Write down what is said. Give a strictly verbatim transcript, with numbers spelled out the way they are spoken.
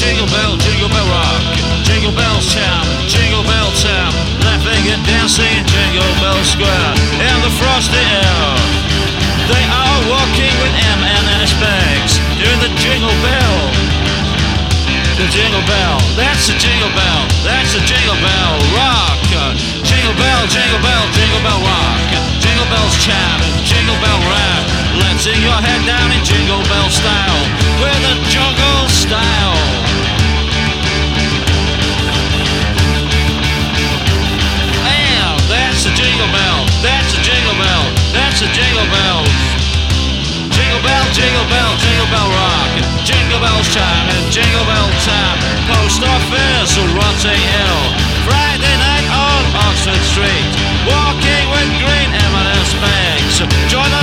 jingle bell, jingle bell rock. Jingle bells chime, jingle bell time. Laughing and dancing, Jingle Bell Square. In the frosty air, they are walking with M and S bags. Doing the jingle bell. The jingle bell, that's a jingle bell, that's a jingle bell rock. Jingle bell, jingle bell, jingle bell rock. Jingle bells chime and jingle bell rap. Let's sing your head down in jingle bell style, with a jungle style. And that's a jingle bell, that's a jingle bell, that's a jingle bell. Jingle bell, jingle bell, jingle bell rock. Jingle bells chime and jingle bell time. Post office, Rotting Hill. Friday night on Oxford Street. Walking with green M and S bags. Join us.